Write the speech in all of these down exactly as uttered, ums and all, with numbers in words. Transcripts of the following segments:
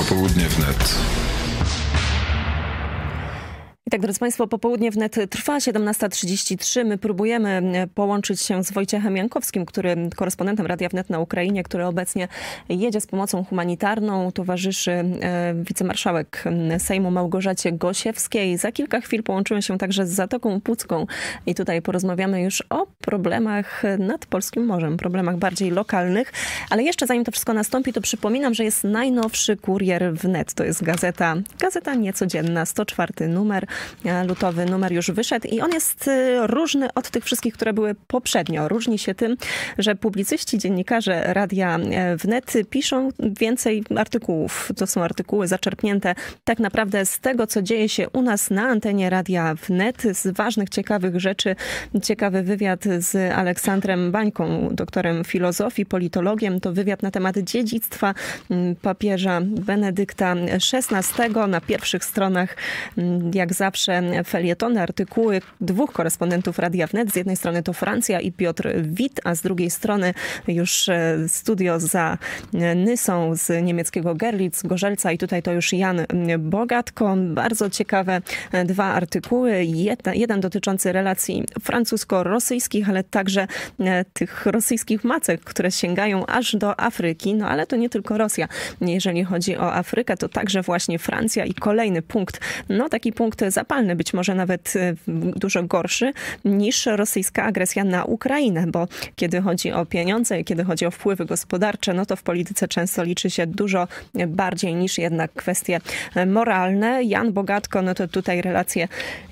Popołudnie wnet. I tak, drodzy Państwo, popołudnie wnet trwa, siedemnasta trzydzieści trzy. My próbujemy połączyć się z Wojciechem Jankowskim, który korespondentem Radia Wnet na Ukrainie, który obecnie jedzie z pomocą humanitarną. Towarzyszy e, wicemarszałek Sejmu Małgorzacie Gosiewskiej. Za kilka chwil połączymy się także z Zatoką Pucką i tutaj porozmawiamy już o problemach nad Polskim Morzem, problemach bardziej lokalnych. Ale jeszcze zanim to wszystko nastąpi, to przypominam, że jest najnowszy kurier wnet. To jest gazeta, gazeta niecodzienna, sto czwarty numer. Lutowy numer już wyszedł i on jest różny od tych wszystkich, które były poprzednio. Różni się tym, że publicyści, dziennikarze Radia Wnet piszą więcej artykułów. To są artykuły zaczerpnięte tak naprawdę z tego, co dzieje się u nas na antenie Radia Wnet, z ważnych, ciekawych rzeczy. Ciekawy wywiad z Aleksandrem Bańką, doktorem filozofii, politologiem. To wywiad na temat dziedzictwa papieża Benedykta szesnastego. Na pierwszych stronach, jak zawsze, felietony, artykuły dwóch korespondentów Radia Wnet. Z jednej strony to Francja i Piotr Wit, a z drugiej strony już studio za Nysą z niemieckiego Görlitz, Gorzelca i tutaj to już Jan Bogatko. Bardzo ciekawe dwa artykuły. Jeden, jeden dotyczący relacji francusko-rosyjskich, ale także tych rosyjskich macek, które sięgają aż do Afryki. No ale to nie tylko Rosja. Jeżeli chodzi o Afrykę, to także właśnie Francja i kolejny punkt, no taki punkt zapalny, być może nawet dużo gorszy niż rosyjska agresja na Ukrainę, bo kiedy chodzi o pieniądze, kiedy chodzi o wpływy gospodarcze, no to w polityce często liczy się dużo bardziej niż jednak kwestie moralne. Jan Bogatko, no to tutaj relacje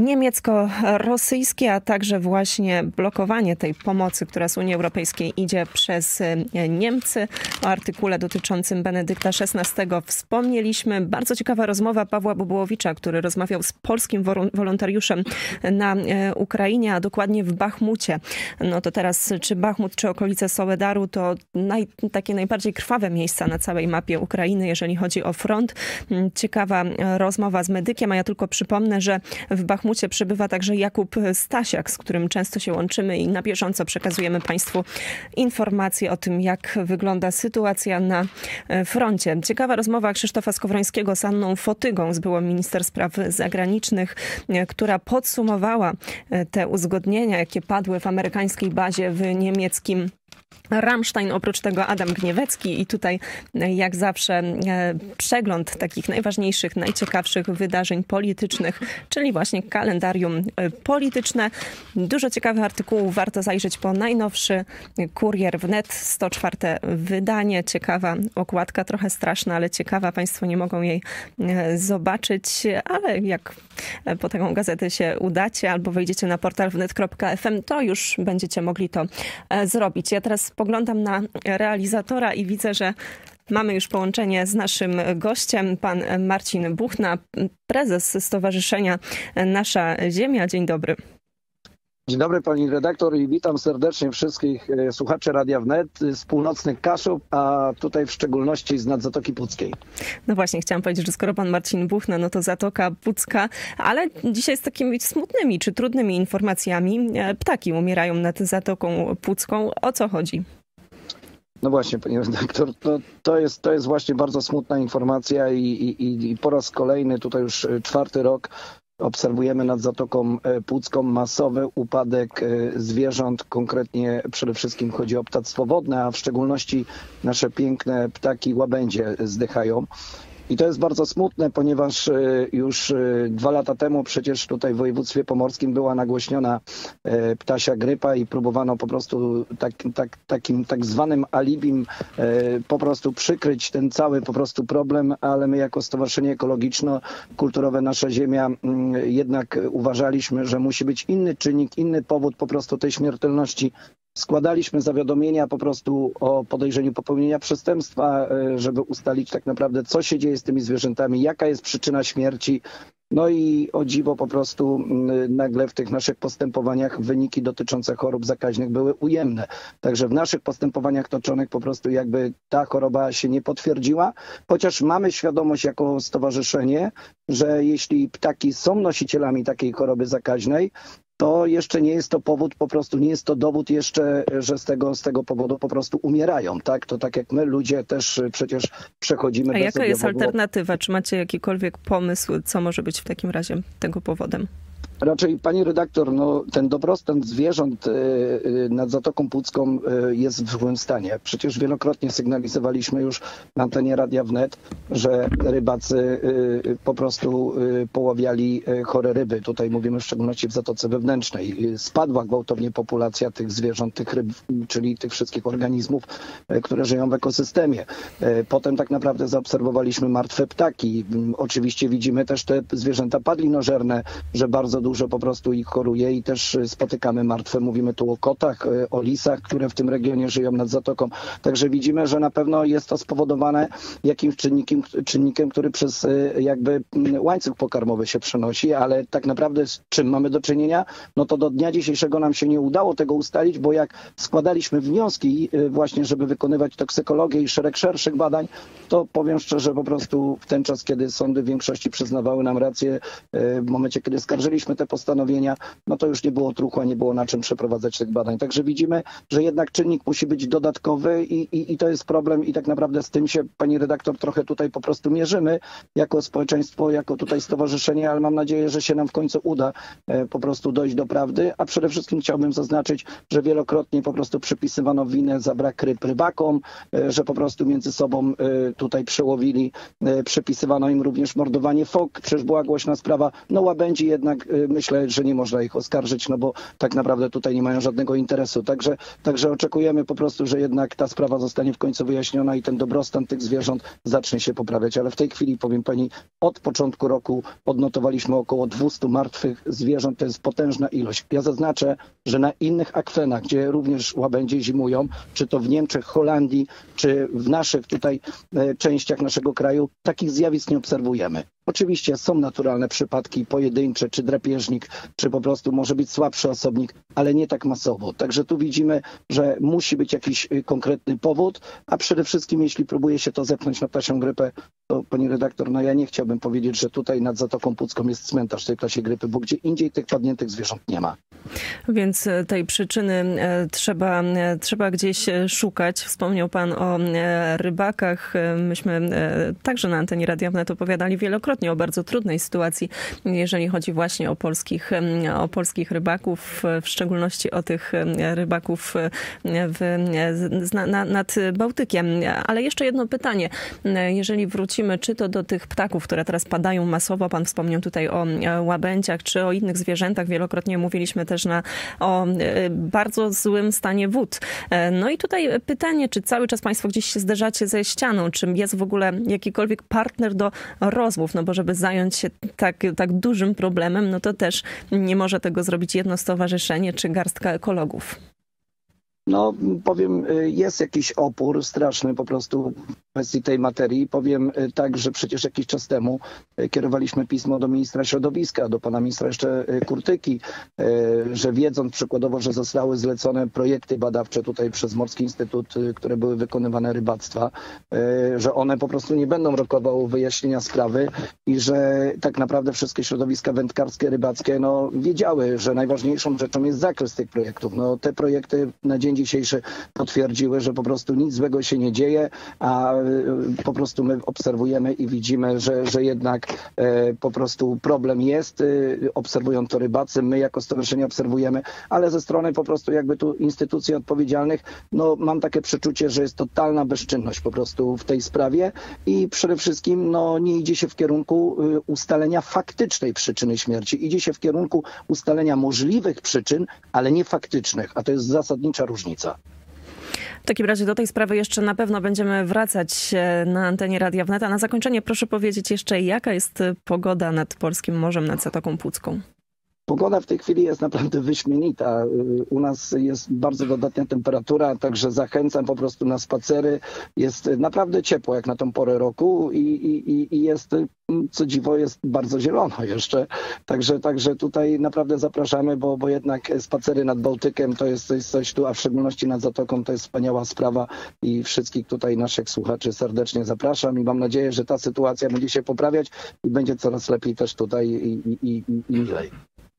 niemiecko-rosyjskie, a także właśnie blokowanie tej pomocy, która z Unii Europejskiej idzie przez Niemcy. O artykule dotyczącym Benedykta szesnastego wspomnieliśmy. Bardzo ciekawa rozmowa Pawła Bobołowicza, który rozmawiał z polskim wolontariuszem na Ukrainie, a dokładnie w Bachmucie. No to teraz czy Bachmut, czy okolice Soledaru to naj, takie najbardziej krwawe miejsca na całej mapie Ukrainy, jeżeli chodzi o front. Ciekawa rozmowa z medykiem, a ja tylko przypomnę, że w Bachmucie przebywa także Jakub Stasiak, z którym często się łączymy i na bieżąco przekazujemy Państwu informacje o tym, jak wygląda sytuacja na froncie. Ciekawa rozmowa Krzysztofa Skowrońskiego z Anną Fotygą, z byłą minister spraw zagranicznych, która podsumowała te uzgodnienia, jakie padły w amerykańskiej bazie w niemieckim Ramstein, oprócz tego Adam Gniewecki i tutaj jak zawsze przegląd takich najważniejszych, najciekawszych wydarzeń politycznych, czyli właśnie kalendarium polityczne. Dużo ciekawych artykułów, warto zajrzeć po najnowszy kurier wnet, sto czwarte wydanie. Ciekawa okładka, trochę straszna, ale ciekawa. Państwo nie mogą jej zobaczyć, ale jak po taką gazetę się udacie albo wejdziecie na portal wnet kropka f m, to już będziecie mogli to zrobić. Ja teraz spoglądam na realizatora i widzę, że mamy już połączenie z naszym gościem, pan Marcin Buchna, prezes Stowarzyszenia Nasza Ziemia. Dzień dobry. Dzień dobry pani redaktor i witam serdecznie wszystkich słuchaczy Radia Wnet z północnych Kaszub, a tutaj w szczególności z nad Zatoki Puckiej. No właśnie, chciałam powiedzieć, że skoro pan Marcin Buchna, no to Zatoka Pucka, ale dzisiaj z takimi smutnymi czy trudnymi informacjami. Ptaki umierają nad Zatoką Pucką. O co chodzi? No właśnie, panie redaktor, to, to, jest, to jest właśnie bardzo smutna informacja i, i, i po raz kolejny, tutaj już czwarty rok, obserwujemy nad Zatoką Pucką masowy upadek zwierząt, konkretnie przede wszystkim chodzi o ptactwo wodne, a w szczególności nasze piękne ptaki łabędzie zdychają. I to jest bardzo smutne, ponieważ już dwa lata temu przecież tutaj w województwie pomorskim była nagłośniona ptasia grypa i próbowano po prostu tak, tak, takim tak zwanym alibim po prostu przykryć ten cały po prostu problem, ale my jako Stowarzyszenie Ekologiczno-Kulturowe Nasza Ziemia jednak uważaliśmy, że musi być inny czynnik, inny powód po prostu tej śmiertelności. Składaliśmy zawiadomienia po prostu o podejrzeniu popełnienia przestępstwa, żeby ustalić tak naprawdę, co się dzieje z tymi zwierzętami, jaka jest przyczyna śmierci. No i o dziwo po prostu nagle w tych naszych postępowaniach wyniki dotyczące chorób zakaźnych były ujemne. Także w naszych postępowaniach toczonych po prostu jakby ta choroba się nie potwierdziła, chociaż mamy świadomość jako stowarzyszenie, że jeśli ptaki są nosicielami takiej choroby zakaźnej, to jeszcze nie jest to powód, po prostu nie jest to dowód jeszcze, że z tego, z tego powodu po prostu umierają, tak? To tak jak my ludzie też przecież przechodzimy... A jaka jest alternatywa? Czy macie jakikolwiek pomysł, co może być w takim razie tego powodem? Raczej, pani redaktor, no, ten dobrostan zwierząt nad Zatoką Pucką jest w złym stanie. Przecież wielokrotnie sygnalizowaliśmy już na antenie Radia Wnet, że rybacy po prostu poławiali chore ryby. Tutaj mówimy w szczególności w Zatoce Wewnętrznej. Spadła gwałtownie populacja tych zwierząt, tych ryb, czyli tych wszystkich organizmów, które żyją w ekosystemie. Potem tak naprawdę zaobserwowaliśmy martwe ptaki. Oczywiście widzimy też te zwierzęta padlinożerne, że bardzo dużo po prostu ich choruje i też spotykamy martwe. Mówimy tu o kotach, o lisach, które w tym regionie żyją nad Zatoką. Także widzimy, że na pewno jest to spowodowane jakimś czynnikiem, czynnikiem, który przez jakby łańcuch pokarmowy się przenosi, ale tak naprawdę z czym mamy do czynienia? No to do dnia dzisiejszego nam się nie udało tego ustalić, bo jak składaliśmy wnioski właśnie, żeby wykonywać toksykologię i szereg szerszych badań, to powiem szczerze, po prostu w ten czas, kiedy sądy w większości przyznawały nam rację, w momencie, kiedy skarżyliśmy te postanowienia, no to już nie było truchła, nie było na czym przeprowadzać tych badań. Także widzimy, że jednak czynnik musi być dodatkowy i, i, i to jest problem i tak naprawdę z tym się, pani redaktor, trochę tutaj po prostu mierzymy jako społeczeństwo, jako tutaj stowarzyszenie, ale mam nadzieję, że się nam w końcu uda e, po prostu dojść do prawdy, a przede wszystkim chciałbym zaznaczyć, że wielokrotnie po prostu przypisywano winę za brak ryb rybakom, e, że po prostu między sobą e, tutaj przełowili, e, przypisywano im również mordowanie fok, przecież była głośna sprawa, no łabędzi jednak e, myślę, że nie można ich oskarżyć, no bo tak naprawdę tutaj nie mają żadnego interesu. Także, także oczekujemy po prostu, że jednak ta sprawa zostanie w końcu wyjaśniona i ten dobrostan tych zwierząt zacznie się poprawiać. Ale w tej chwili, powiem pani, od początku roku odnotowaliśmy około dwieście martwych zwierząt. To jest potężna ilość. Ja zaznaczę, że na innych akwenach, gdzie również łabędzie zimują, czy to w Niemczech, Holandii, czy w naszych tutaj e, częściach naszego kraju, takich zjawisk nie obserwujemy. Oczywiście są naturalne przypadki pojedyncze, czy drapieżnik, czy po prostu może być słabszy osobnik, ale nie tak masowo. Także tu widzimy, że musi być jakiś konkretny powód, a przede wszystkim jeśli próbuje się to zepchnąć na ptasią grypę, to pani redaktor, no ja nie chciałbym powiedzieć, że tutaj nad Zatoką Pucką jest cmentarz tej ptasiej grypy, bo gdzie indziej tych padniętych zwierząt nie ma. Więc tej przyczyny trzeba, trzeba gdzieś szukać. Wspomniał pan o rybakach. Myśmy także na antenie Radia Wnet opowiadali wielokrotnie o bardzo trudnej sytuacji, jeżeli chodzi właśnie o polskich, o polskich rybaków, w szczególności o tych rybaków w, na, na, nad Bałtykiem. Ale jeszcze jedno pytanie. Jeżeli wrócimy czy to do tych ptaków, które teraz padają masowo, pan wspomniał tutaj o łabędziach, czy o innych zwierzętach. Wielokrotnie mówiliśmy też na, o bardzo złym stanie wód. No i tutaj pytanie, czy cały czas państwo gdzieś się zderzacie ze ścianą, czy jest w ogóle jakikolwiek partner do rozmów, no bo żeby zająć się tak, tak dużym problemem, no to też nie może tego zrobić jedno stowarzyszenie czy garstka ekologów. No powiem, jest jakiś opór straszny po prostu w kwestii tej materii. Powiem tak, że przecież jakiś czas temu kierowaliśmy pismo do ministra środowiska, do pana ministra jeszcze Kurtyki, że wiedząc przykładowo, że zostały zlecone projekty badawcze tutaj przez Morski Instytut, które były wykonywane rybactwa, że one po prostu nie będą rokowały wyjaśnienia sprawy i że tak naprawdę wszystkie środowiska wędkarskie, rybackie no, wiedziały, że najważniejszą rzeczą jest zakres tych projektów. No, te projekty na dzień dzisiejszy potwierdziły, że po prostu nic złego się nie dzieje, a po prostu my obserwujemy i widzimy, że, że jednak e, po prostu problem jest. E, obserwują to rybacy, my jako stowarzyszenie obserwujemy, ale ze strony po prostu jakby tu instytucji odpowiedzialnych, no mam takie przeczucie, że jest totalna bezczynność po prostu w tej sprawie i przede wszystkim no nie idzie się w kierunku y, ustalenia faktycznej przyczyny śmierci. Idzie się w kierunku ustalenia możliwych przyczyn, ale nie faktycznych, a to jest zasadnicza różnica. W takim razie do tej sprawy jeszcze na pewno będziemy wracać na antenie Radia Wnet. A na zakończenie proszę powiedzieć jeszcze, jaka jest pogoda nad polskim morzem, nad Zatoką Pucką? Pogoda w tej chwili jest naprawdę wyśmienita. U nas jest bardzo dodatnia temperatura, także zachęcam po prostu na spacery. Jest naprawdę ciepło jak na tą porę roku i, i, i jest, co dziwo, jest bardzo zielono jeszcze. Także, także tutaj naprawdę zapraszamy, bo, bo jednak spacery nad Bałtykiem to jest, to jest coś tu, a w szczególności nad Zatoką to jest wspaniała sprawa i wszystkich tutaj naszych słuchaczy serdecznie zapraszam i mam nadzieję, że ta sytuacja będzie się poprawiać i będzie coraz lepiej też tutaj i, i, i, i milej.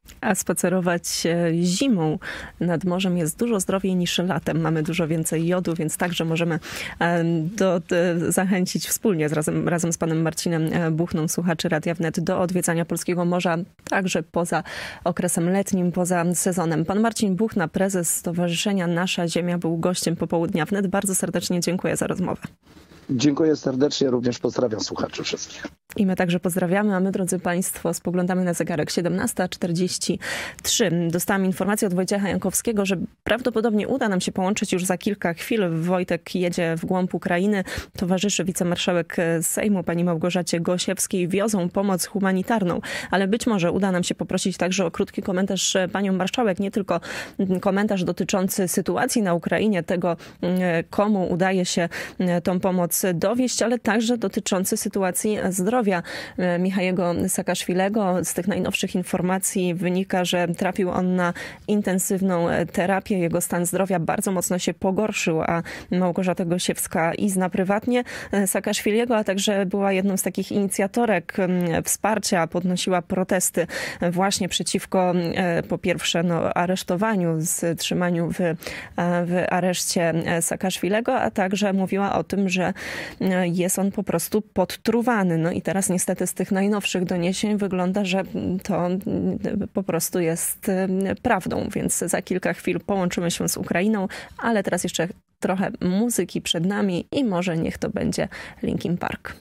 A spacerować zimą nad morzem jest dużo zdrowiej niż latem. Mamy dużo więcej jodu, więc także możemy do, do, zachęcić wspólnie z, razem, razem z panem Marcinem Buchną, słuchaczy Radia Wnet, do odwiedzania polskiego morza, także poza okresem letnim, poza sezonem. Pan Marcin Buchna, prezes Stowarzyszenia Nasza Ziemia, był gościem Popołudnia Wnet. Bardzo serdecznie dziękuję za rozmowę. Dziękuję serdecznie, również pozdrawiam słuchaczy wszystkich. I my także pozdrawiamy, a my, drodzy państwo, spoglądamy na zegarek siedemnasta czterdzieści trzy. Dostałam informację od Wojciecha Jankowskiego, że prawdopodobnie uda nam się połączyć już za kilka chwil. Wojtek jedzie w głąb Ukrainy. Towarzyszy wicemarszałek Sejmu, pani Małgorzacie Gosiewskiej. Wiozą pomoc humanitarną, ale być może uda nam się poprosić także o krótki komentarz panią marszałek. Nie tylko komentarz dotyczący sytuacji na Ukrainie, tego komu udaje się tą pomoc dowieść, ale także dotyczący sytuacji zdrowia Michałego Saakaszwilego. Z tych najnowszych informacji wynika, że trafił on na intensywną terapię. Jego stan zdrowia bardzo mocno się pogorszył, a Małgorzata Gosiewska i zna prywatnie Saakaszwilego, a także była jedną z takich inicjatorek wsparcia, podnosiła protesty właśnie przeciwko po pierwsze no, aresztowaniu, trzymaniu w, w areszcie Saakaszwilego, a także mówiła o tym, że jest on po prostu podtruwany. No i teraz niestety z tych najnowszych doniesień wygląda, że to po prostu jest prawdą, więc za kilka chwil połączymy się z Ukrainą, ale teraz jeszcze trochę muzyki przed nami i może niech to będzie Linkin Park.